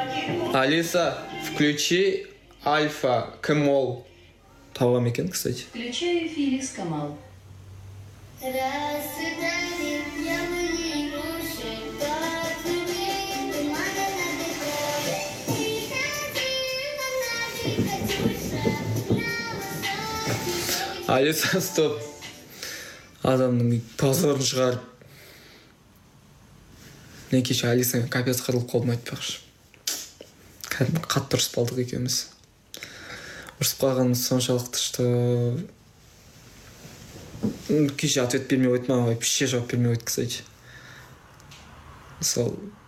Алиса, включи Альфа Камол. Табам екен, кстати. Включаю Феликс Камал. Алиса, стоп. Адамның позорын шығарып. Мен кеше Алисамен капец қырылып қалдым, айтпақшы. Кәдімгі қатты ұрысып қалдық екеуміз. Ұрысып қалғанымыз соншалықты, что кеше ответ бермей қойды ма, вообще жауап бермей қойды, кстати. Мысалы,